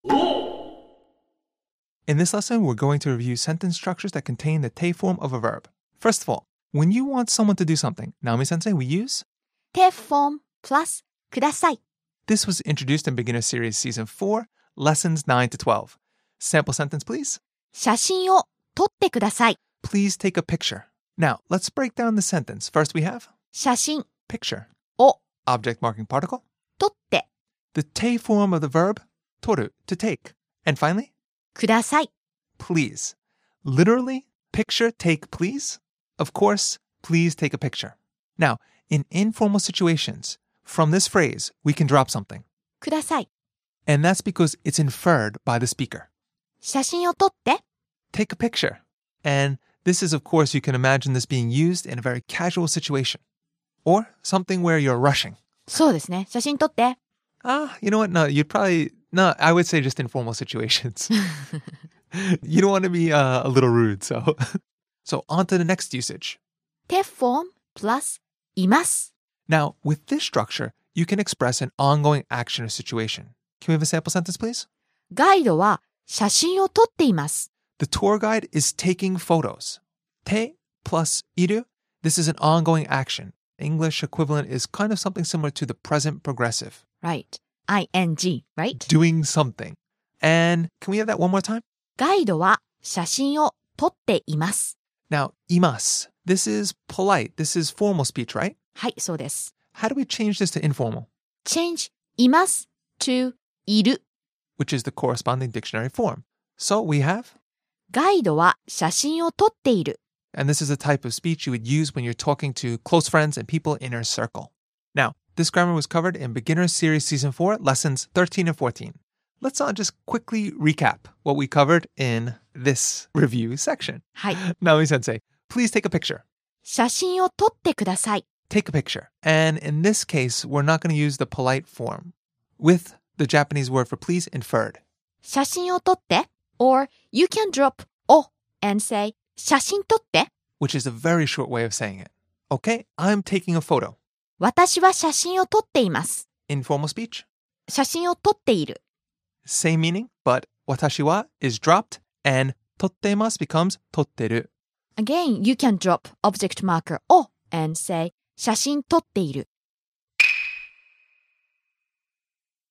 In this lesson, we're going to review sentence structures that contain the te form of a verb. First of all, when you want someone to do something, Naomi-sensei, we use 手 form plus ください. This was introduced in Beginner Series Season 4, Lessons 9 to 12. Sample sentence, please. 写真を撮ってください. Please take a picture. Now, let's break down the sentence. First, we have 写真 picture, を object marking particle, 撮って the te form of the verb, toru, to take. And finally, ください. please. Literally, picture, take, please. Of course, please take a picture. Now, in informal situations, from this phrase, we can drop something. ください. And that's because it's inferred by the speaker. 写真を撮って Take a picture. And this is, of course, you can imagine this being used in a very casual situation. Or something where you're rushing. そうですね。写真撮って. You know what? No, I would say just informal situations. You don't want to be a little rude, so. So on to the next usage. 手 form plus います. Now, with this structure, you can express an ongoing action or situation. Can we have a sample sentence, please? ガイドは写真を撮っています. The tour guide is taking photos. Te plus iru. This is an ongoing action. English equivalent is kind of something similar to the present progressive. Right. ing, right? Doing something. And can we have that one more time? ガイドは写真を撮っています. Now, imas. This is polite. This is formal speech, right? はい、そうです. How do we change this to informal? Change います to いる. Which is the corresponding dictionary form. So we have, ガイドは写真を撮っている. and this is a type of speech you would use when you're talking to close friends and people in your circle. Now, this grammar was covered in Beginner Series Season 4, Lessons 13 and 14. Let's just quickly recap what we covered in this review section. はい. Naomi-sensei, please take a picture. 写真を撮ってください. Take a picture. And in this case, we're not going to use the polite form with the Japanese word for please inferred. 写真を撮って or you can drop を and say 写真撮って which is a very short way of saying it. Okay, I'm taking a photo. 私は写真を撮っています. Informal speech. 写真を撮っている. Same meaning, but watashi wa is dropped and tottemasu becomes totteru. Again, you can drop object marker を and say 写真撮っている.